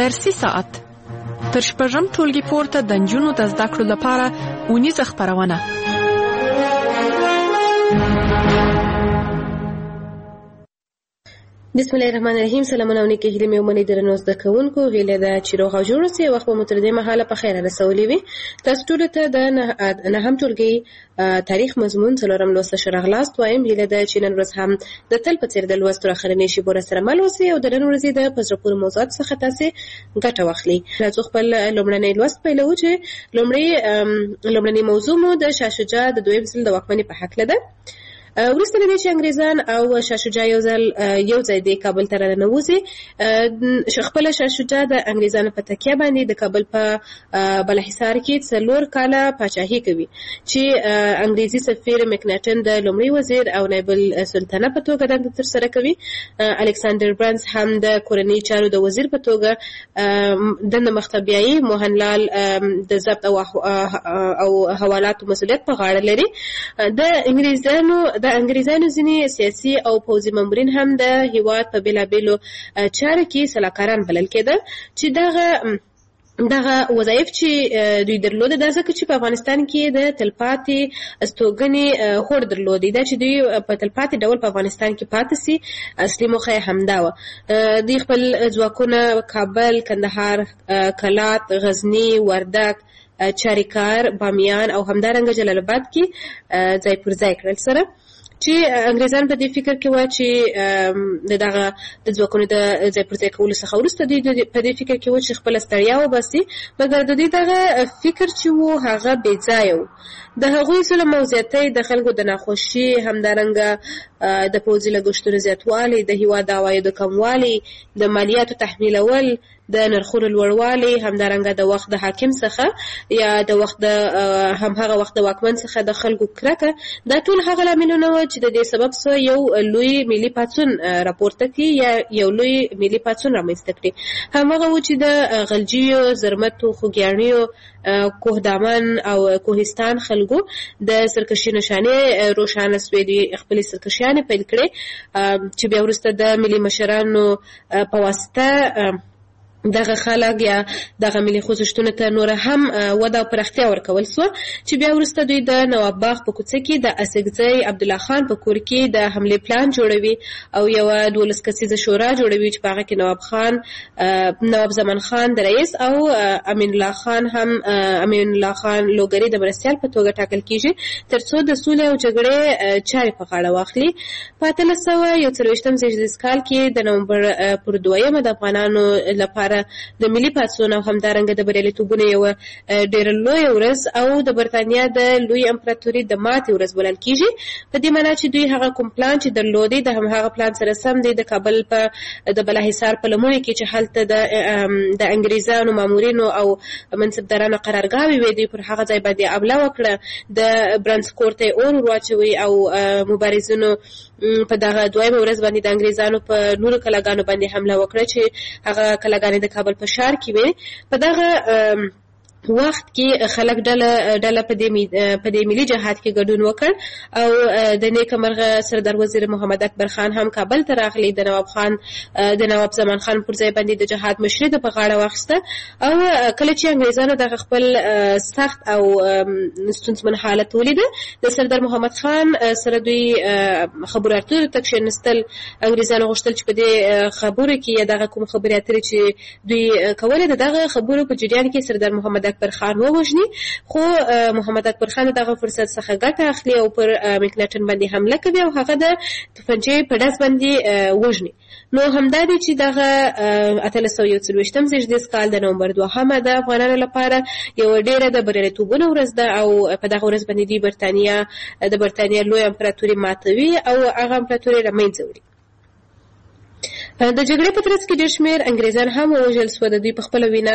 درسي ساعت تر شپږم ټولګي پورته د نجونو د زده کړو لپاره اونیزه خپرونه. بسم الله الرحمن الرحیم. سلامونه او نیکې هیلې مې ومنئ درنو زده کوونکو. هیله ده چې روغ او جوړ اوسئ. وخت به مو تر دې مهاله په خیره رسولې وي. تاسو ټولو ته د نهم ټولګي تاریخ مضمون څلورم لوست ښه راغلاست وایم. هیله ده چې نن ورځ هم د تل په څېر د لوست تر اخرنۍ شېبو راسره مل اوسئ او د نن ورځې د په زړه پورې موضوعاتو څخه تاسې ګټه واخلئ. راځو خپل لومړنی لوست پیلوو چې لومړنۍ موضوع مو د شاه شجاع د دویم ځل د واکمنۍ په هکله ده. وروسته له دې چې انګریزان او شاه شجاع یو ځای د کابل ته راننوځي، خپله شاه شجاع د انګریزانو په تکیه باندې د کابل په بالاحصار کې 4 کاله پاچاهي کوي چې انګریزي سفیر مکناټن د لومړي وزیر او نایب السلطنه په توګه دنده ترسره کوي. الکساندر برنس هم د کورنۍ چارو د وزیر په توګه دنده مخته بیایي. موهنلال د ضبط او حوالاتو مسؤلیت په غاړه لري. د انګریزانو ځینې سیاسي او پوځي مامورین هم د هیواد په بېلابېلو چارو کې سلاکاران بلل کېدل چې دغه وظایف چې دوی درلوده دا ځکه چې په افغانستان کې د تلپاتې استوګنې هوډ درلودی، دا چې دوی په تلپاتې ډول په افغانستان کې پاتې سي. اصلي موخه یې همدا وه. دوی خپل ځواکونه کابل، کندهار، کلات، غزني، وردک، چاریکار، بامیان او همدارنګه جلال آباد کې ځای پر ځای کړل سره چې انګریزان په دې فکر کې و چې دغه د ځواکونو د ځای پر ځای کولو څخه وروسته دوی په دې فکر کې و چې خپله ستړیا وباسي، مګر د دوی دغه فکر چې و هغه بې ځایه و. د هغوی ظلم او زیاتۍ، د خلکو د ناخوښي، همدارنګه د پوځي لګښتونو زیاتوالی، د هېواد د عوایدو کموالی، د مالیاتو تحمیلول، د نرخونو لوړوالی، همدارنګه د وخت د حاکم څخه یا د وخت همهغه وخت د واکمن څخه د خلکو کرکه، دا ټول هغه لاملونه وو چې د دې سبب څخه یو لوی ملي پاڅون راپورته کړي یا یو لوی ملي پاڅون رامنځته کړي. همهغه و چې د غلجیو، زرمتو، خوږیاڼیو، کوهدامن او کوهستان خلکو د سرکشي نشانې روښانه سوې. دوی خپلې سرکشیانې پیل کړې چې بیا وروسته د ملي مشرانو په واسطه دغه خلک یا دغه ملي خوځښتونو ته نور هم وده او پراختیا ورکول سو چې بیا وروسته دوی د نواب باغ په کوڅه کې د اسګزی عبدالله خان په کور کې د حملې پلان جوړوي او یو 12 کسیزه شورا جوړوي چې په هغه کې نواب زمان خان د رئیس او امین الله خان لوګری د مرستیال په توګه ټاکل کیږي ترڅو د سولې او جګړې چارې په غاړه واخلي. په 1841 زیږدیز کال کې د نومبر پر 2 د افغانانو لپاره د ملي پاڅون او همدارنګه د بریالیتوبونو یو ډېره لویه ورځ او د برتانیا د لوی امپراتوري د ماتې ورځ بلل کیږي. په دې معنا چې دوی هغه کوم پلان چې درلودی د هماغه پلان سره سم دی د کابل په د بالاحصار په لمنو کې چې هلته د انګریزانو مامورینو او منصبدارانو قرارګاوې وې، دوی پر هغه ځای باندې حمله وکړه، د برنس کور ته اور واچوي او مبارزینو په دغه دویمه ورځ باندې د انګریزانو په نورو کلاګانو باندې حمله وکړه چې هغه کلاګانې د کابل په ښار کې وې. په دغه وخت کې خلک ډله په دې ملي جهاد کې ګډون وکړ او د نیکه مرغه سردار وزیر محمد اکبر خان هم کابل ته راغلی. د نواب زمان خان پر ځای باندې د جهاد مشري د په غاړه واخیسته او کله چې انګریزانو د خپل سخت او ستونزمن حالت ولیده د سردار محمد خان سره دوی خبرو اترو ته کښېنستل. انګریزانو غوښتل چې په دې خبرو کې یا دغه کوم خبرې اترې چې دوی کولې دغه خبرو په جریان کې سردار محمد اکبر خان ووژني، خو محمد اکبر خان دغه فرصت څخه ګټه اخلي او پر مکناټن باندې حمله کوي او هغه د توپنچې په ډز باندې وژني. نو همدا دی چې دغه 1841 زیږدیز کال د نومبر 2 د افغانانو لپاره یو ډېره د بریالیتوبونو ورځ ده او په دغه ورځ باندې دوی د برتانیا لوی امپراتوري ماتوي او هغه امپراتوري له منځه وړي. د جګړې په ترڅ کې ډېر شمېر انګریزان هم ووژل سوه. د دوی په خپله وینا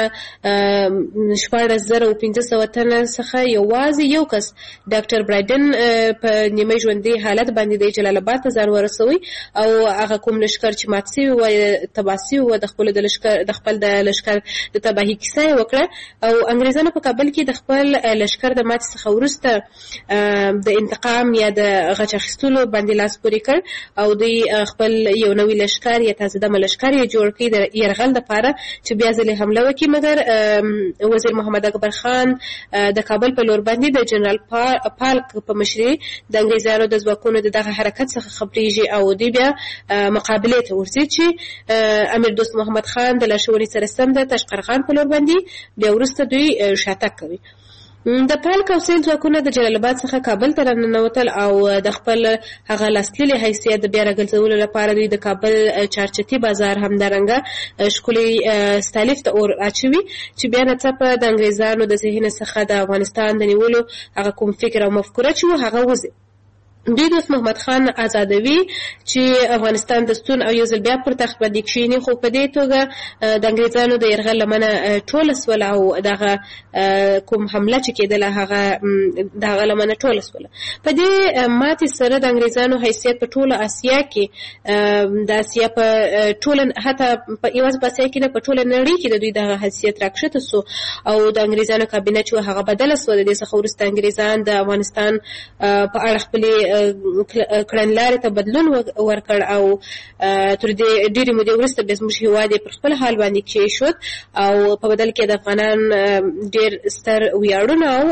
14,500 تنه څخه یوازې یو کس ډاکټر برایډن په نیمه ژوندي حالت باندې د جلال آباد ته ځان ورسوي او هغه کوم لښکر چې مات سوي وه تباه سوي وه د خپل د لښکر د تباهي کیسه یې وکړه او انګریزانو په کابل کې د خپل لښکر د ماتې څخه وروسته د انتقام یا د غچ اخیستلو باندې لاس پورې کړ او دوی خپل یو نوی لښکر یا منسجم لشکر یې جوړ کړی د یرغل دپاره چې بیا ځلې حمله وکړي، مګر وزیر محمد اکبر خان د کابل په لور باندې د جنرال پالک په مشرۍ د انګریزانو د ځواکونو د دغه حرکت څخه خبرېږي او دوی بیا مقابلې ته ورځي چې امیر دوست محمد خان د لارښوونې سره سم د تاشقرغان په لور باندې بیا وروسته دوی شاتګ کوي. د پالک او سیل ځواکونه د جلال آباد څخه کابل ته راننوتل او د خپل هغه لاسلیلي حیثیت د بیا راګرځولو لپاره دوی د کابل چارچتي بازار همدارنګه ښکلي ستالیف ته اور اچوي چې بیا ناڅاپه د انګریزانو د ذهن څخه د افغانستان د نیولو هغه کوم فکر او مفکوره چې و هغه وځي. دوی دوست محمد خان آزادوي چې افغانستان د ستون او یو ځل بیا پر تخت باندې کښېني، خو په دې توګه د انګریزانو د یرغل لمنه ټوله سوله او دغه کوم حمله چې کېدله هغه دغه لمنه ټوله سوله. په دې ماتې سره د انګریزانو حیثیت په ټوله اسیا کې د اسیا په ټوله حتی په یوازې په اسیا کې نه په ټوله نړۍ کې د دوی دغه حیثیت راکښته سو او د انګریزانو کابینه چې هغه بدله سوه. د دې څخه وروسته انګریزان د افغانستان په اړه خپلې کړنلارې ته بدلون ورکړ او تر دې ډېرې مودې وروسته بیا زموږ هېواد یې پر خپل حال باندې کېښود او په بدل کې د افغانان ډېر ستر ویاړونه او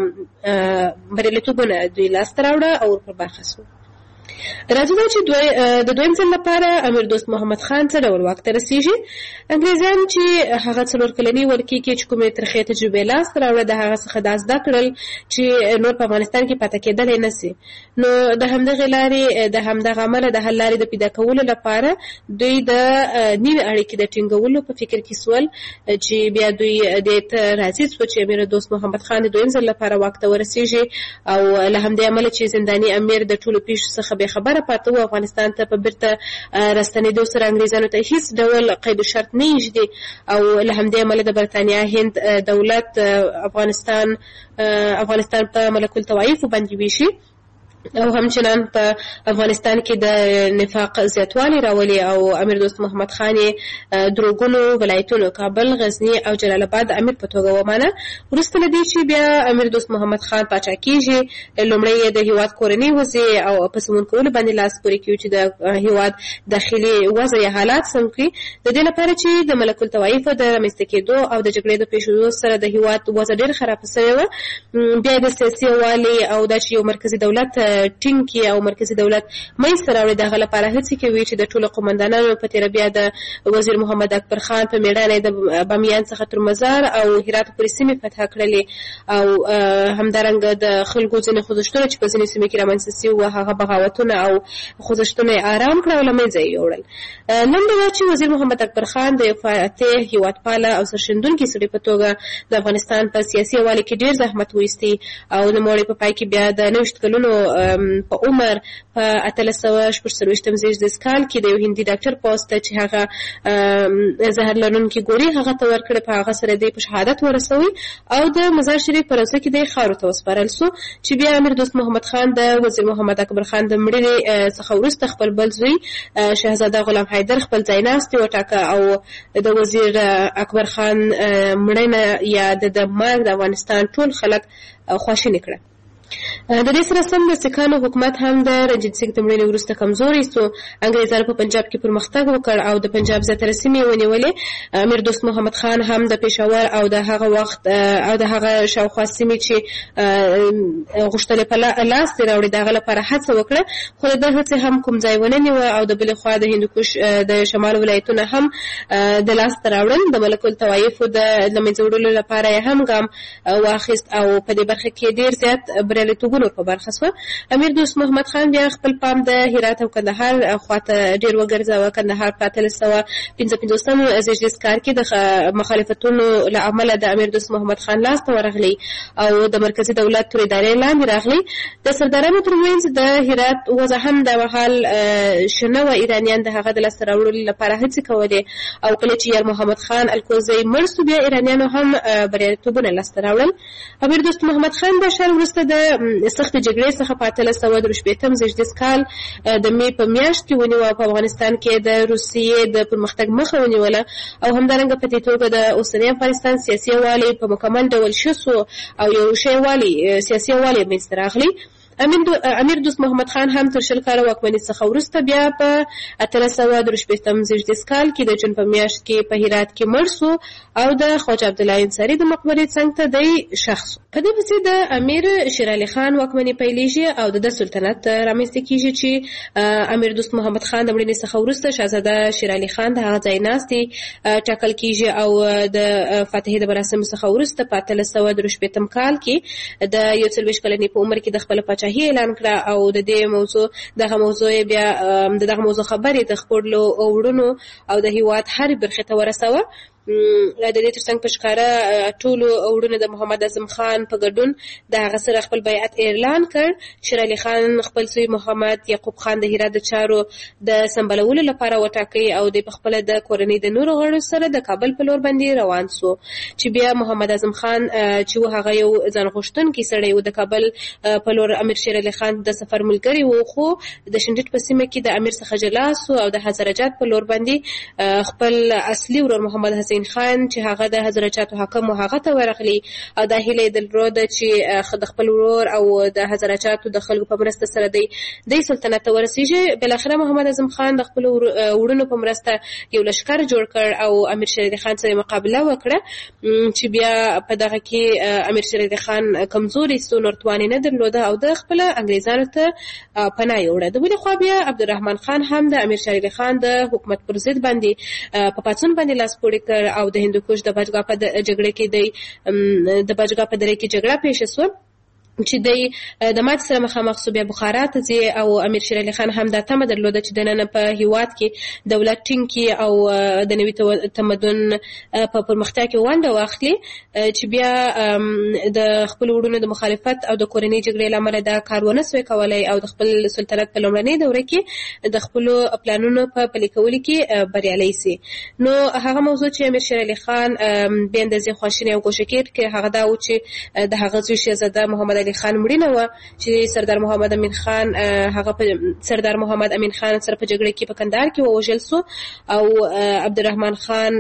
بریالیتوبونه دوی لاسته راوړه او پر برخه سو. راځي دا چې د دویم ځل لپاره امیر دوست محمد خان څه ډول واک ته رسېږي. انګریزان چې هغه 4 کلني ولکې کې چې کومې ترخې تجربې لاسته راوړه د هغه څخه دا زده کړل چې نور په افغانستان کې پاتې کېدلی نه سي، نو د همدغې لارې د همدغه عمله د حل لارې د پیدا کولو لپاره دوی د نوې اړیکې د ټینګولو په فکر کې سول چې بیا دوی دې ته راضي سوه چې امیر دوست محمد خان د دویم ځل لپاره واک ته ورسېږي او له همدې امله چې زنداني امیر د ټولو پیښو څخه بې خبره پاته و، افغانستان ته په بیرته راستنېدو سره انګریزانو ته هیڅ ډول قید و شرط نه ایږدي او له همدې امله د برطانیا هند دولت افغانستان په ملک الطوایفو باندې ویشي او همچنان په افغانستان کې د نفاق زیاتوالی راولي او امیر دوست محمد خان دروغونو ولایتونو کابل، غزنی او جلال آباد د امیر په توګه ومانه. وروسته له دې چې بیا امیر دوست محمد خان پاچا کېږي، لومړی د هېواد کورنۍ وضع او په سمون کولو باندې لاس پورې کوي چې د هېواد داخلي وضع یا حالات سم کړي، د دې لپاره چې د ملک الطوایفو د رامنځته کېدو او د جګړې د پیښېدو سره د هېواد وضع ډېر خرابه سوې وه. بیا د سیاسي یووالي او دا چې یو مرکزي دولت ټینګ کړي او مرکزي دولت منځته راوړي، د هغه لپاره هڅې کوي چې د ټولو قومندانانو په تېره بیا د وزیر محمد اکبر خان په مېړانه د بامیان څخه تر مزار او هرات پورې سیمې فتح کړلې او همدارنګه د خلکو ځینې خوځښتونه چې په ځینې سیمې کې رامنځته سوي وو هغه بغاوتونه او خوځښتونه یې آرام کړه او له منځه یې یوړل. لنډه دا چې وزیر محمد اکبر خان د یو فاتح هېوادپاله او سرښندونکي سړي په توګه د افغانستان په سیاسي یووالي کې ډېر زحمت وایستی او نوموړی په پای کې بیا د 90 کلونو په عمر په 1846 کال کې د یو هندي ډاکټر پوسټ چې هغه زهر لرونکي ګولۍ هغه ته ورکړې، په هغه سره دی په شهادت ورسوي او د مزار شریف په روضه کې د خاورو ته وسپارل سو چې بیا امیر دوست محمد خان د وزیر محمد اکبر خان د مړینې څخه وروسته خپل بل زوی شهزاده غلام حیدر خپل ځایناستي وټاکه او د وزیر اکبر خان مړینه یا د مرګ د افغانستان ټول خلک خواشیني کړه. د دې سره سم د سکانو حکومت هم د رنجیت سنګ د مړینې وروسته کمزوری سو. انګریزانو په پنجاب کې پرمختګ وکړ او د پنجاب زیاتره سیمې ونیولې. امیر دوست محمد خان هم د پېښور او د هغه وخت او د هغه شاوخوا سیمې چې غوښتلې په لاس دې راوړي د هغه لپاره هڅه وکړه، خو د هڅې هم کوم ځای ونه نیوه او د بلې خوا د هندوکش د شمال ولایتونه هم د لاسته راوړل. د ملک الطوایفو د له منځه وړلو لپاره یې هم ګام واخیست او په دې برخه کې ډېر زیات بریالیتوبونه په برخه سوه. امیر دوست محمد خان بیا خپل پام د هرات او کندهار خواته ډېر وګرځاوه. کندهار په 1855 زیږدیز کال کې د مخالفتونو له امله د امیر دوست محمد خان لاس ته ورغلی او د مرکزي دولت تر ادارې لاندې راغلی. د سردارانو ترمنځ د هرات وضع هم د مهال شنه و. ایرانیان د هغه د لاسته راوړلو لپاره هڅې کولې او کله چې یار محمد خان الکوزی مړ سو بیا ایرانیانو هم بریالیتوبونه لاسته راوړل. امیر دوست محمد خان د شال وروسته د سخت جګړې څخه په 1813 زیږدیز کال د مې په میاشت کې ونیوه. په افغانستان کې د روسیې د پرمختګ مخه ونیوله او همدارنګه په دې توګه د اوسني افغانستان سیاسي یووالی په مکمل ډول شو او یو سیاسي یووالی منځته راغلی. امیر دوست محمد خان هم تر 20 کاله واکمنۍ څخه وروسته بیا په 1823 زیږدیز کال کې د جون په میاشت کې په هرات کې مړ شو او د خواجه عبدالله انصاري د مقبرې څنګ ته دی شخص. په دې پسې د امیر شیر علي خان واکمنۍ پیلېږي او د سلطنت رامنځته کېږي چې امیر دوست محمد خان د مړینې څخه وروسته شهزاده شیر علي خان د هغه ځایناستي ټاکل کېږي او د فاتحې د مراسمو څخه وروسته په 1823 کال کې د 41 کلنې په عمر کې د خپل پاچاهي اعلان کړه او د دې دغه موضوع بیا دغه موضوع خبرې د خپلو وړونو او د هیواد هرې برخې ته ورسوه. د دې ترڅنګ په ښکاره ټولو وړونه د محمد اعظم خان په ګډون د هغه سره خپل بیعت اعلان کړ. شیر علي خان خپل زوی محمد یعقوب خان د هرات د چارو د سمبالولو لپاره وټاکئ او د خپل د کورنۍ د نورو غړو سره د کابل په لور باندې روان سو چې بیا محمد اعظم خان چې هغه یو ځان غوښتونکی سړی و د کابل په لور امیر شیر علي خان د سفر ملګری و، خو د شنډټ په سیمه کې د امیر څخه جلا سو او د حضرجات په لور باندې خپل اصلي ورور محمد حسین خان چې هغه د حضرجاتو حاکم و هغه ته ورغلی او دا هیله د لرو چې د خپل ورور او د حضرجاتو د خلکو په مرسته سره د سلطنت ته ورسیږي. بل اخره محمد اعظم خان د خپل وړونو په مرسته یو لشکر جوړ کړ او امیر شیر علي خان سره مقابله وکړه چې بیا په دغه کې امیر شیر علي خان کمزوري سو، نور توان نه درلوده او د خپل انګریزانو ته پناه یوړه. د بل خوا بیا عبدالرحمن خان هم د امیر شیر علي خان د حکومت پر ضد باندې په پاڅون باندې لاس پورې کړ او د هندوکش د بجګا په جګړه کې د بجګا په دره کې جګړه پیښه شوه چې د ماتې سره مخامخ سو. بیا بخارا ته ځي او امیر شیر علي خان هم دا تمه درلوده چې دننه په هیواد کې دولت ټینګ کړي او د نوي تمدن په پرمختیا کې ونډه واخلي چې بیا د خپل وړونو د مخالفت او د کورنۍ جګړې له امله دا کار ونه سوی کولی او د خپل سلطنت په لومړنۍ دوره کې د خپلو پلانونو په پلي کولو کې بریالی سي. نو هغه موضوع چې امیر شیر علي خان بیا اندازې خواشینی او ګوښه کېد هغه دا و چې د هغه زوی شهزاده محمد علي خان مړینه وه چې سردار محمد امین خان هغه سردار محمد امین خان سره په جګړه کې په کندهار کې ووژل سو او عبدالرحمن خان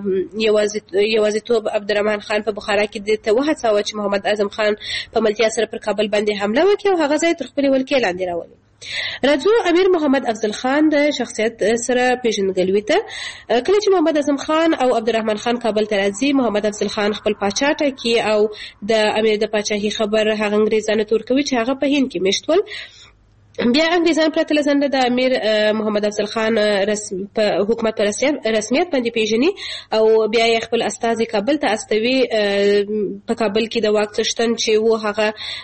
یوازیتوب عبدالرحمن خان په بخارا کې دته وهڅاوه چې محمد اعظم خان په ملتیا سره پر کابل باندې حمله وکړي او هغه ځای تر خپلې ولکې لاندې راولي. راځو امیر محمد افضل خان د شخصیت سره پیژندګلوي ته. کله چې محمد اعظم خان او عبدالرحمن خان کابل ته راځي، محمد افضل خان خپل پاچا ټاکي او د امیر د پاچاهي خبر هغه انګریزانو ته ورکوي چې هغه په هند کې میشت ول. بیا انګریزان پرته له ځنډه د امیر محمد افضل خان په حکومت په رسمیت باندې پیژني او بیا یې خپل استازي کابل ته استوي. په کابل کې د واک څښتن چې و هغه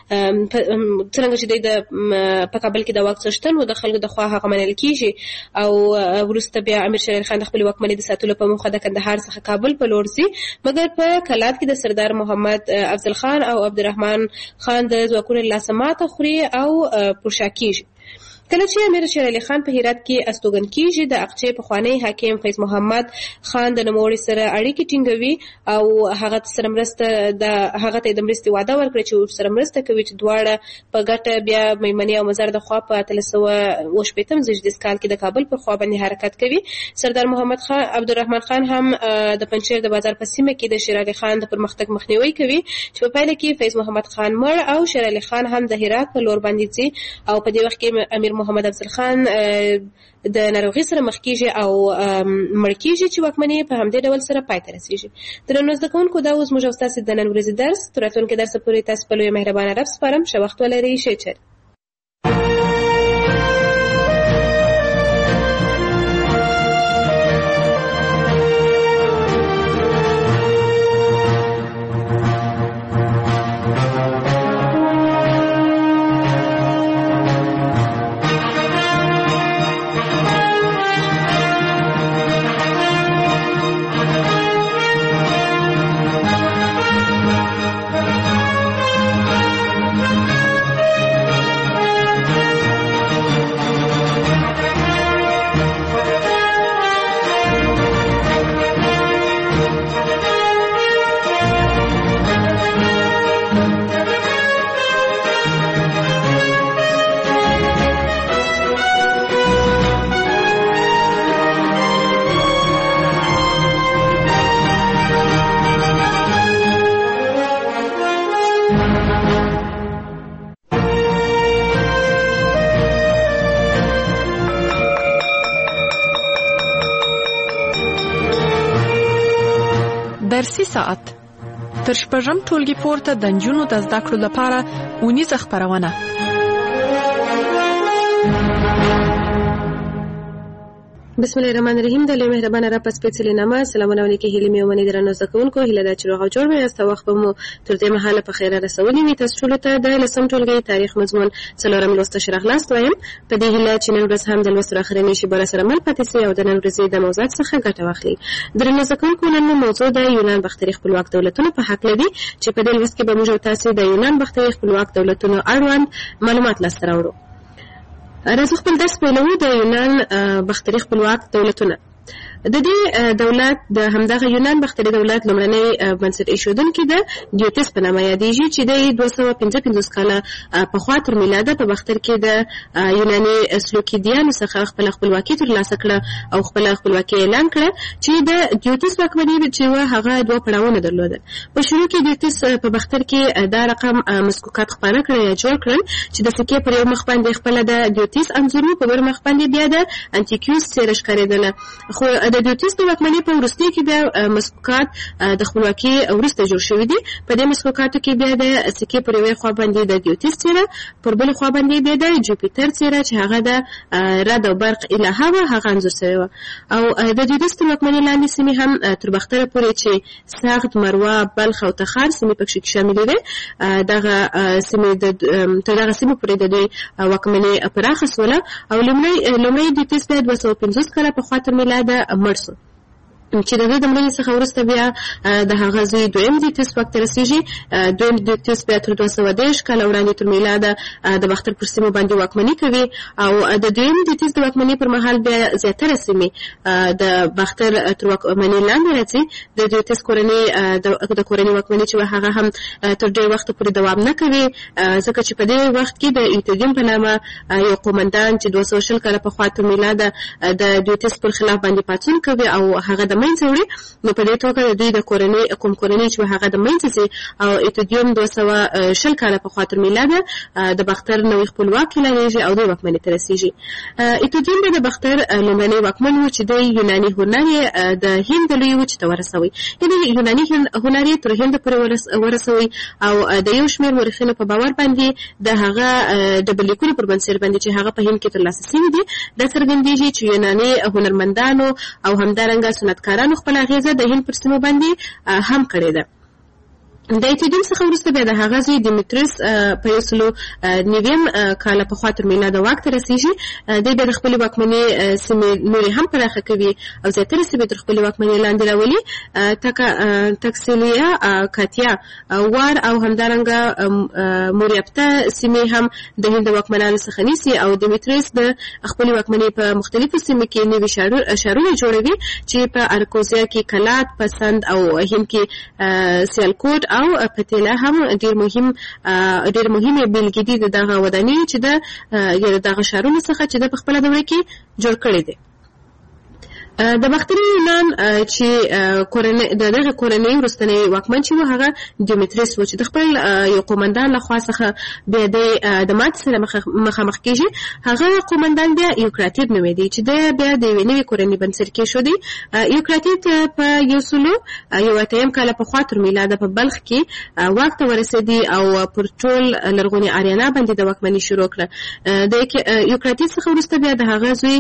څنګه چې په کابل کې د واک څښتن و د خلکو د خوا هغه منل کیږي او وروسته بیا امیر شیر علي خان د خپل واکمنۍ د ساتلو په موخه د کندهار څخه کابل په لور ځي، مګر په کلات کې د سردار محمد افضل خان او عبدالرحمن خان د ځواکونو له لاسه ماته خوري او پرشا کیږي. کله چې امیر شیر علي خان په هرات کې استوګن کیږي، د اقچې پخوانی حاکم فیض محمد خان د نوموړي سره اړیکې ټینګوي او هغه سره مرسته هغه ته د مرستې وعده ورکړي چې سره مرسته کوي چې دواړه په ګټه بیا میمنې او مزار د خوا په 1818 زیږدیز کال کې د کابل پر خوا باندې حرکت کوي. سردار محمد خان عبدالرحمن خان هم د پنجشیر د بازار په سیمه کې د شیر علي خان د پرمختګ مخنیوي کوي چې په پایله کې فیض محمد خان مړ او شیر علي خان هم د هرات په لور باندې ځي او په دې وخت کې امیر محمد افضل خان د ناروغي سره مخ کیږي او مړ کیږي چې واکمنۍ په همدې ډول سره پای ته رسیږي. درنو زده کوونکو، دا اوس موږ او تاسو د نن ورځې درس تر راتلونکي درس پورې تاسو په لوی مهربانه رب سپارم. ښه وخت ولرئ. ښه چر درسي ساعت تر شپږم ټولګي پورته د نجونو د زده کړو لپاره اونیزه خپرونه. بسم الله الرحمن الرحیم. د لوی مهربان رب سپېڅلې نامه سلامونه علیکم. هیله مې ومني درنو زده کوونکو هیله ده چې روغ او جوړ یاست. وخت مو تر دې مهاله په خیر رسولي وي. تاسو ټول ته د لسم ټولګي تاریخ مضمون څلورم لوست شرح لاست وایم. په دې هیله چې نن ورځ هم د لوست اخرنی شي بر سره مل پاتې سي او د نن ورځې د موضوعات څخه ګټه واخلي. درنو زده کوونکو نن موضوع د یونان بختري خپلواک دولتونو په حق لري چې په دې لوست کې به موږ تاسو د یونان بختري خپلواک دولتونو اړوند معلومات لاسته راوړو. راځو خپل درس پیلوو. د یونان بختري خپلواک دولتونه د دې دولت د همدغه یونان بختري دولت لومړنی بنسټ ایښودونکی د ډیوتس په نامه یادېږي چې د 255 کاله پخوا تر میلاده په بختر کې د یوناني سلوکیدیانو څخه خپل خپلواکي ترلاسه کړه او خپل خپلواکي اعلان کړه چې د ډیوتس واکمني چې هغه دوه پړاوونه درلودل. په شروع کې ډیوتس په بختر کې دا رقم مسکوکات خپاره کړل یا جوړ کړل چې د سکې پر یو مخ باندې خپل د ډیوتس انځور په بل مخ باندې بیا د انټیکیوس څیره ښکارېدله. خو د ډیوتس د واکمنۍ په وروستیو کې بیا مسکوکات د خپلواکۍ وروسته جوړ شوي دي. په دې مسکوکاتو کې بیا د سکې پر یوې خوا باندې د ډیوتس څیره، پر بلې خوا باندې بیا د جوپیټر څیره چې هغه د رد او برق الهه وه هغه انځور شوې وه. او د ډیوتس تر واکمنۍ لاندې سیمې هم تر بختره پورې چې سغد، مروه، بلخ او تخار سیمې پکې شاملې وې. دغه سیمې تر دغه سیمو پورې د دوی واکمنۍ پراخه سوله او لومړی ډیوتس بیا 250 کاله پخوا تر میلاده مړ شو چې د دې د مړینې څخه وروسته بیا د هغه زوی دویم ډیوتس واک ته رسېږي. دویم ډیوتس بیا تر 230 کاله وړاندې تر میلاده د بختر پر سیمو باندې واکمني کوي او د دویم ډیوتس د واکمنۍ پر مهال بیا زیاتره سیمې د بختر تر واکمنۍ لاندې راځي. د ډیوتس کورنۍ د کورنۍ واکمني چې هغه هم تر ډېر وخت پورې دوام نه کوي ځکه چې په دې وخت کې د ایتودیم په نامه یو قومندان چې 220 کاله پخوا تر میلاده د ډیوتس پر خلاف باندې پاڅون کوي او هغه د منځ وړي. نو په دې توګه د دوی د کورنۍ چې هغه د منځ سي او ایتودیم 220 کاله پخوا تر میلاده د بختر نوې خپلواک اعلانېږي او د واکمنۍ ته رسېږي. ایتودیم د بختر لومړنی واکمن و چې د یوناني هنر د هند لوی وچې ته ورسوي. یعنې یوناني هنر تر هند پورې ورسوي او د یو شمېر مورخینو په باور باندې د هغه ډبلیکونو پر بنسټ باندې چې هغه په هند کې ترلاسه شوي دي دا څرګندېږي چې یوناني هنرمندانو او همدارنګه سنتکارانو خپل اغیزه د هند پر سیمو باندې هم کړې ده. د ایتودیم څخه وروسته بیا د هغه زوی دیمیتریوس په 109 کاله پخوا تر میلاده واک ته رسېږي. دی بیا د خپلې واکمنۍ سیمې نورې هم پراخه کوي او زیاتره سیمې تر خپلې واکمنۍ لاندې راولي. تکسیلیا، کاتیا، وار او همدارنګه موریاپته سیمې هم د هند واکمنانو څخه نیسي او دیمیتریوس د خپلې واکمنۍ په مختلفو سیمو کې نوي ښارونه جوړوي چې په ارکوزیا کې کلات، پسند او هند کې سیالکوټ او پتیله هم ډېر مهمه بیلګې دي د دغه ودانۍ چې د دغه ښارونو څخه چې د په خپله دوره کې جوړ کړي دي. د بختري یونان چې دغه کورنۍ وروستنی واکمن چې و هغه دیمیتریوس و چې د خپل یو قومندان لخوا څخه بیا د ماتې سره مخامخ کېږي. هغه قومندان بیا یوکراتید نومېدی چې بیا د یوې نوې کورنۍ بنسټ کېښودی. یوکراتید په 101 کاله پخوا تر میلاده په بلخ کې واک ته ورسېدی او پر ټول لرغوني آریانا باندې د واکمنۍ شروع کړه. د یوکراتید څخه وروسته بیا د هغه زوی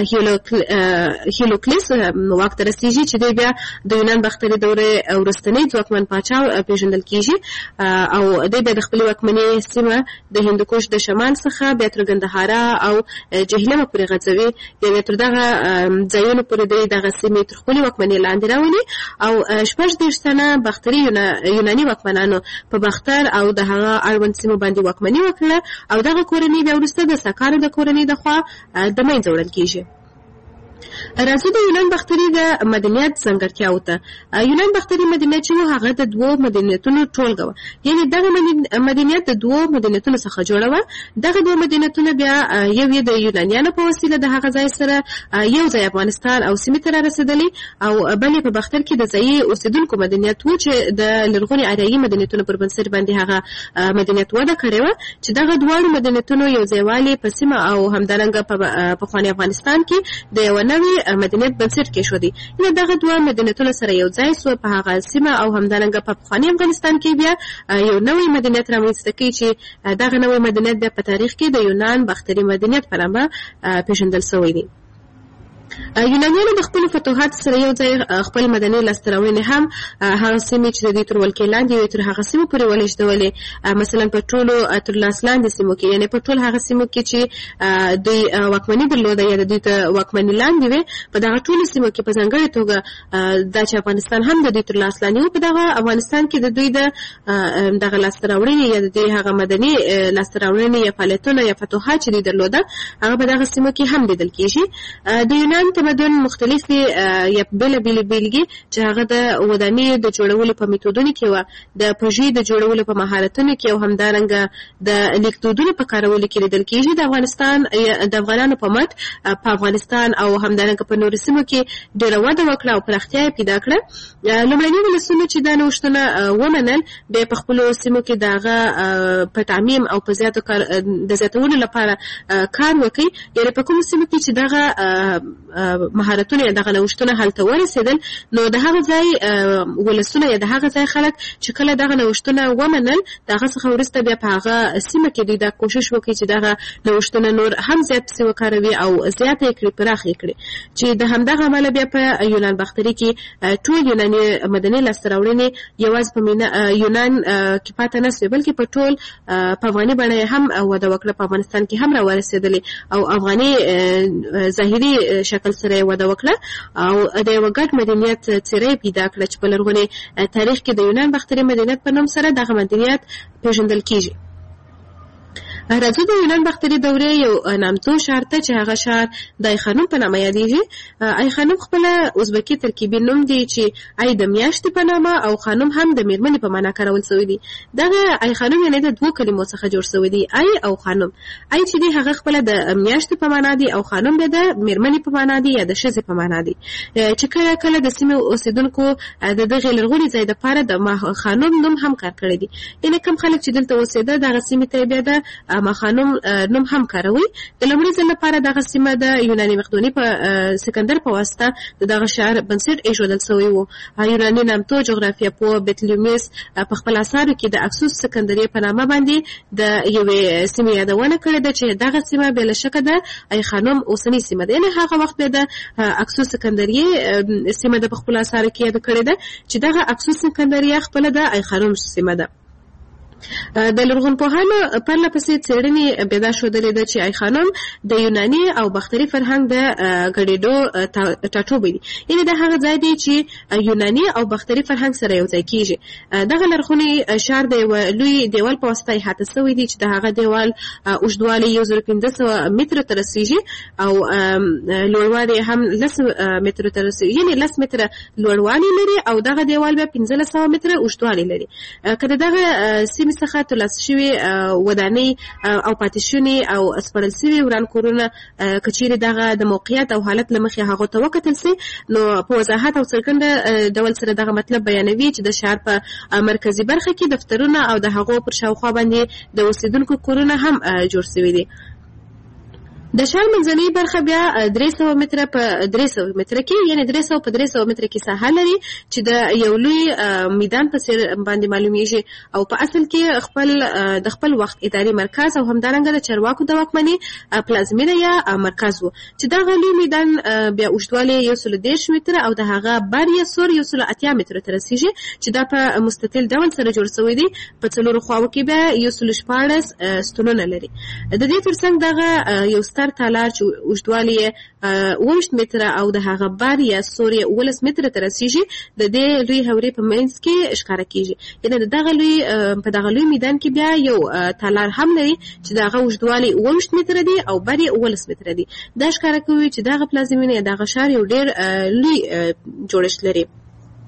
هیلوکلیس واک ته رسېږي چې دی بیا د یونان بختري دورې وروستنی ځواکمن پاچا پیژندل کېږي او دی بیا د خپلې واکمنۍ سیمه د هندوکش د شمال څخه بیا تر ګندهارا او جهلمه پورې غځوي. بیا تر دغه ځایونو پورې دی دغه سیمې تر خپلې واکمنۍ لاندې راولي او 30 تنه بختري یوناني واکمنانو په بختر او د هغه اړوند سیمو باندې واکمني وکړه او دغه کورنۍ بیا وروسته د ساکانو د کورنۍ لخوا د منځه وړل کېږي. راځو د یونان بختري د مدنیت ځانګړتیاو ته. یونان بختري مدنیت چې و هغه د دوو مدنیتونو ټولګه وه. یعنې دغه مدنیت د دوو مدنیتونو څخه جوړه وه. دغه دوه مدنیتونه بیا یو یې د یونانیانو په وسیله د هغه ځای سره یو ځای افغانستان او سیمې ته رارسېدلی او بل یې په بختر کې د ځایي اوسېدونکو مدنیت و چې د لرغوني آریایي مدنیتونو پر بنسټ باندې هغه مدنیت وده کړې وه چې دغه دواړو مدنیتونو یو ځایوالی په سیمه او همدارنګه په پخواني افغانستان کې د یوه نوې مدنیت بنسټ کېښودی. دغه دوه مدنیتونه سره یو ځای سو په هغه سیمه او همدارنګه په پخواني افغانستان کې بیا یو نوې مدنیت رامنځته کوي چې دغه نوې مدنیت بیا په تاریخ کې د یونان باختري مدنیت په نامه پیژندل شوی دی. یونانیانو د خپل فتوحات سره یو ځای خپل مدني لاسته راوړنې هم هغه سیمې چې د دې تر ولکې لاندې وي تر هغه سیمو پورې ولېږدولې. مثلا په ټولو تر لاس لاندې سیمو کې یعنې په ټول هغه سیمو کې چې دوی واکمني درلوده یا د دوی ته واکمني لاندې وي په دغه ټولو سیمو کې په ځانګړې توګه دا چې افغانستان هم د دوی تر لاس لاندې و په دغه افغانستان کې د دوی د دغه لاسته راوړنې یا د دوی هغه مدني لاسته راوړنې یا فعالیتونه یا فتوحات چې دوی درلوده هغه په دغه سیمو کې هم لیدل کېږي. د یونان تمدن مختلفې یا بېلابېلې بېلګې چې هغه د ودانۍ د جوړولو په میتودونو کې وه، د پروژې د جوړولو په مهارتونو کې او همدارنګه د لیکدودونو په کارولو کې لیدل کېږي. د افغانانو په مټ په افغانستان او همدارنګه په نورو سیمو کې ډېره وده وکړه او پراختیا یې پیدا کړه. لومړني ولسونه چې دا نوښتونه ومنل بیا په خپلو سیمو کې د هغه په تعمیم او په د زیاتولو لپاره کار وکړي. یعنې په کومو سیمو کې چې دغه مهارتونه یا دغه نوښتونه هلته ورسېدل نو د هغه ځای ولسونه یا د هغه ځای خلک چې کله دغه نوښتونه ومنل د هغه څخه وروسته بیا په هغه سیمه کې دوی دا کوشش وکړي چې دغه نوښتونه نور هم زیات پسې وکاروي او زیاته یې کړي پراخ یې کړي چې د همدغه امله بیا په یونان باختري کې ټول یوناني مدني لاسته راوړنې یوازې په یونان کې پاتې نه سوې بلکې په ټول په افغاني بڼه یې هم وده وکړه، په افغانستان کې هم راورسېدلې او افغاني ظاهري شکل سره یې وده وکړه او د یوه ګډ مدنیت څېره یې پیدا کړه چې په لرغوني تاریخ کې د یونان باختري مدنیت په نوم سره دغه مدنیت پیژندل کېږي. راځو د یونان باختري دورې یو نامتو ښار ته چې هغه ښار د ایخانوم په نامه یادېږي. ایخانوم خپله ازبکي ترکیبي نوم دی چې ای د میاشتې په نامه او خانوم هم د میرمنې په معنا کارول شوی دی. دغه ایخانوم یعنې د دوو کلمو څخه جوړ شوی دی، ای او خانوم. ای چې دی هغه خپله د میاشتې په معنا دی او خانوم بیا د میرمنې په معنا دی یا د ښځې په معنا دی چې کله کله د سیمې اوسېدونکو د دغې لرغوني ځای دپاره د خانوم نوم هم کار کړی دی. یعنې کوم خلک چې دلته اوسېده دغه سیمې ته بیا د مخانوم نوم هم کاروي. د لومړي ځل لپاره دغه سیمه د یوناني مقدوني په سکندر په واسطه د دغه ښار بنسټ ایښودل شوی و. یوناني نامتو جغرافیه پوه بطلیموس په خپل اثارو کې د اکسوس سکندریې په نامه باندې د یوې سیمې یادونه کړې ده چې دغه سیمه بې له شکه د ایخانوم اوسنۍ سیمه ده. یعنې هغه وخت بیا د اکسوس سکندریې سیمه ده په خپلو اثارو کې یاده کړې ده چې دغه اکسوس سکندریه خپله د ایخانوم سیمه ده. د لرغونپوهانو پرله پسې څېړنې پیدا ښودلې ده چې ایخانوم د یوناني او باختري فرهنګ د ګډېدو ټاټوبی دی. یعنې دا هغه ځای دی چې یوناني او باختري فرهنګ سره یو ځای کېږي. دغه لرغونی ښار د یوه لوی دیوال په واسطه احاطه شوی دی چې د هغه دیوال اوږدوالی 1500 مترو ته رسېږي او لوړوالی هم 10 مترو ته رسېږي، یعنې 10 متره لوړوالی لري او دغه دیوال بیا 1500 متره اوږدوالی لري. که د دغه سیمې څخه ترلاسه شوي ودانۍ او پاتې شوني او سپړل شوي وران کورونه که چیرې دغه د موقعیت او حالت له مخې هغو ته وکتل سي نو په وضاحت او څرګنده ډول سره دغه مطلب بیانوي چې د ښار په مرکزي برخه کې دفترونه او د هغو پر شاوخوا باندې د اوسېدونکو کورونه هم جوړ شوي دي. د ښار منځنۍ برخه بیا 300 متره په 300 متره کې یعنې 300 په 300 متره کې ساحه لري چې د یو لوی میدان په څېر باندې معلومیږي او په اصل کې د خپل وخت اداري مرکز او همدارنګه د چارواکو د واکمنۍ پلازمینه یا مرکز و چې دغه لوی میدان بیا اوږدوالی 130 متره او د هغه بر یا سور 180 متره ته رسېږي چې دا په مستطیل ډول سره جوړ شوی دی. په څلورو خواو کې بیا 114 ستونونه لري. د دې ترڅنګ دغه یو تالار چې اوږدوالی یې 20 متره او د هغه بر یا سور یې 19 متره ته رسېږي د دې لوی هورې په منځ کې ښکاره کېږي. یعنې په دغه لوی میدان کې بیا یو تالار هم لري چې د هغه اوږدوالی 20 متره دی او بر یې 19 متره دی. دا ښکاره کوي چې دغه پلازمینه یا دغه ښار یو ډېر لوی جوړښت لري.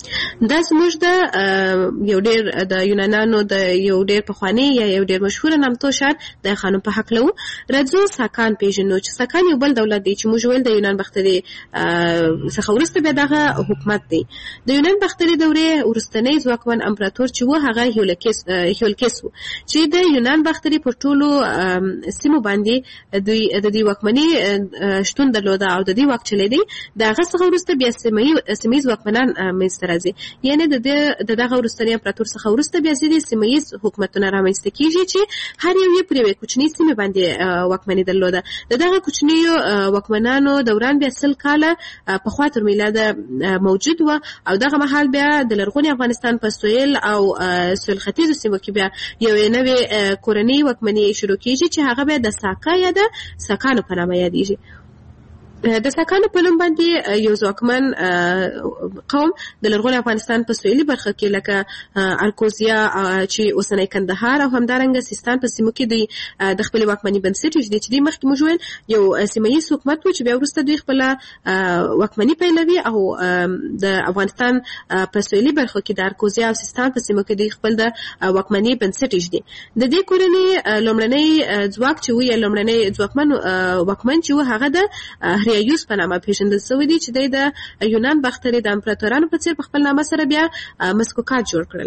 دا زموږ د یو ډیر د یونانانو د یو ډیر پخوانی یا یو ډیر مشهور نامتو شعر د خانم په حق لو راځو ساکان پیژنو چې ساکان یو بل دولت دی چې موږ ویل د یونان باختري څخه وروسته بیا دغه حکومت دی د یونان باختري دورې وروستنی ځواکمن امپراتور چې و هغه هیولکس و چې د یونان باختري په ټولو سیمو باندې د دې واکمنۍ شتون درلوده او د دې واک چلیدي دغه څخه وروسته بیا سیمایي ځواکمنان منځته راځي یعنی د دغه وروستنی امپراتور څخه وروسته بیا ځینې سیمایي حکومتونه رامنځته کیږي چې هر یو یې پر یوې کوچنۍ سیمې باندې واکمني درلوده د دغه کوچنیو واکمنانو دوران بیا 100 کاله پخوا تر میلاده موجود و او دغه مهال بیا د لرغوني افغانستان په سویل او سویل ختیځو سیمو کې بیا یو نوې کورنۍ واکمني شروع کیږي چې هغه بیا د ساکا یا د ساکانو په نامه یادیږي د ساکانو په نوم باندې یو ځواکمن قوم د لرغوني افغانستان په سویلي برخه کې لکه ارکوزیا چې اوسنۍ کندهار او همدارنګه سیستان په سیمو کې د خپل واکمنۍ بنسټ وجدي چې د مخکې موږ ویل یو سیمایي حکومت و چې بیا وروسته دوی خپل واکمنۍ پیلوي او د افغانستان په سویلي برخه کې د ارکوزیا او سیستان په سیمو کې دوی خپل د واکمنۍ بنسټ وجدي د دې کورنۍ لومړنی ځواک چې وی لومړنی ځواکمن واکمن چې و هغه د هریوس په نامه پیژندل شوی دی چې د یونان باختري د امپراتورانو په څیر په خپل نامه سره بیا مسکوکات جوړ کړل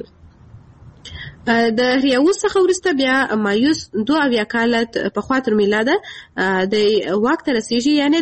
د هریوس څخه وروسته بیا مایوس 2 کاله په خوا تر میلاده د واک ته رسیږي یعنی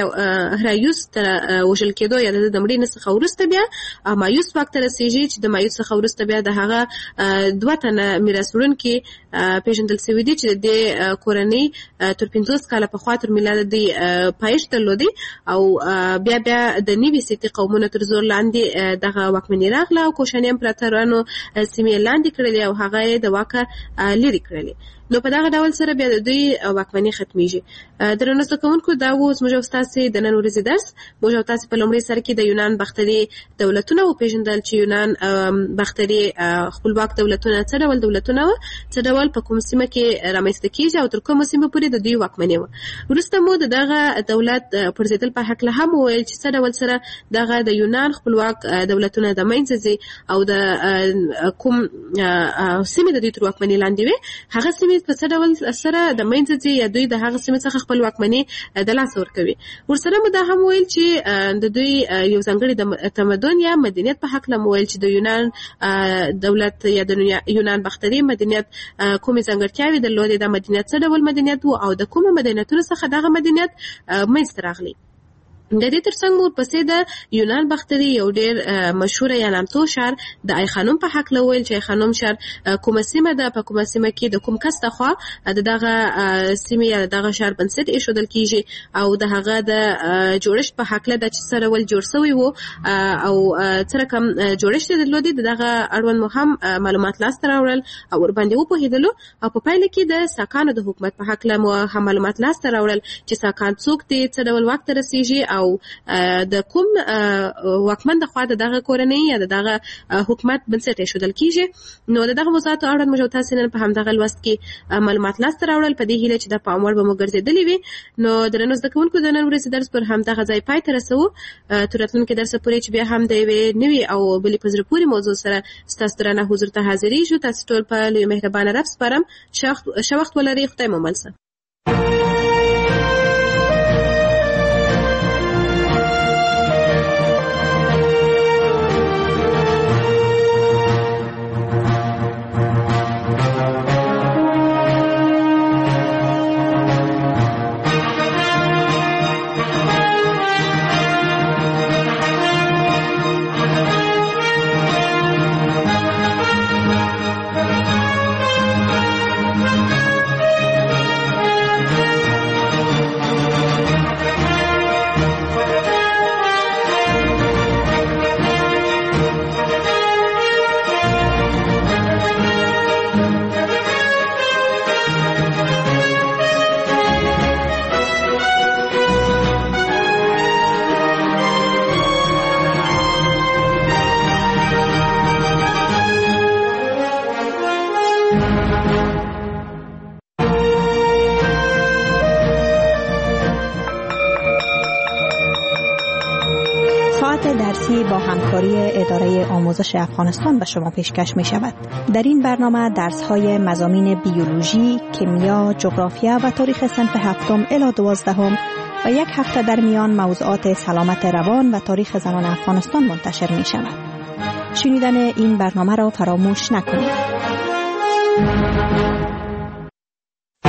د هریوس تر وژل کېدو یا د مړینې څخه وروسته بیا مایوس واک ته رسیږي چې د مایوس څخه وروسته بیا د هغه 2 تنه میراث وړونکي پیژندل شوی دي چې د کورنۍ تر 50 کاله په خوا تر میلاده دی پایښت درلودي او بیا د نیوي سیتي قومونو تر زور لاندې دغه واکمنۍ راغله او کوشاني امپراتورانو سیمې لاندې کړلې او هغه د واکه لري کړلې نو په دغه ډول سره بیا د دوی واکمنۍ ختمیږي درنو زده کوونکو دا و زموږ او ستاسو د نن ورځې درس موږ او تاسو په لومړي سر کې د یونان باختري دولتونه وپېژندل چې یونان باختري خپلواک دولتونه څه ډول دولتونه و څه ډول په کوم سیمه کې رامنځته کیږي او تر کومه سیمه پورې د دوی واکمنۍ و وروسته مو دغه دولت پرځېدل په حق له هم ویل چې څه ډول سره دغه د یونان خپلواک دولتونه د منځ ځي او د کوم سیمه د دوی تر واکمنۍ لاندې وي هغه سیمه په څه ډول سره د منځ ځي یا دوی د هغه سیمې څخه خپل واکمنۍ د لاس ورکوي ورسره مو دا هم ویل چې د دوی یو ځانګړي تمدن یا مدنیت په حق له ویل چې د یونان دولت یا د یونان باختري مدنیت کومې ځانګړتیاوې درلودې د مدنیت څه ډول مدنیت و او د کومه مدنیتونو څخه دغه مدنیت منځته راغلی د دې ترڅنګ مو پسې د یونان باختري یو ډیر مشهور یا نامتو شعر د آی خانم په حق لویل چې خانم شعر کومه سیمه ده په کومه سیمه کې د کوم کس ته خو دغه سیمه یا دغه شعر بنسټ ایښودل کیږي او د هغه د جوړښت په حق له د چې سره ول جوړ شوی وو او تر کوم جوړښت درلودي دغه اړوند مهم معلومات لاس ته راوړل او ور باندې وپوهیدلو او په پایله کې د ساکانو د حکومت په حق له مهم معلومات لاس ته راوړل چې ساکان څوک دي څه ډول وخت رسیږي او د کوم واکمن د خوا دغه کورنۍ یا دغه حکومت بنسټ ایښودل کیږي نو دغه موضوعات اړوند موږ تاسو نن په همدغه لوست کې معلومات لاس ته راوړل په دې هیله چې د پام وړ به مو ګرځېدلې وي نو درنو زده کوونکو د نن ورځې درس پر همدغه ځای پای ته رسوو تر راتلونکي درس پورې چې بیا هم د یوې نوې او بلې په زړه پورې موضوع سره ستاسو درنه حضور ته حاضرېږو تاسو ټول په لوی مهربانه رب سپارم ښه وخت ولرئ خدای مو مل شه پادکستی با همکاری اداره آموزش افغانستان به شما پیشکش می شود. در این برنامه درس‌های مضامین بیولوژی، کیمیا، جغرافیا و تاریخ صنف 7 الی 12 و یک هفته در میان موضوعات سلامت روان و تاریخ زنان افغانستان منتشر می شود. شنیدن این برنامه را فراموش نکنید.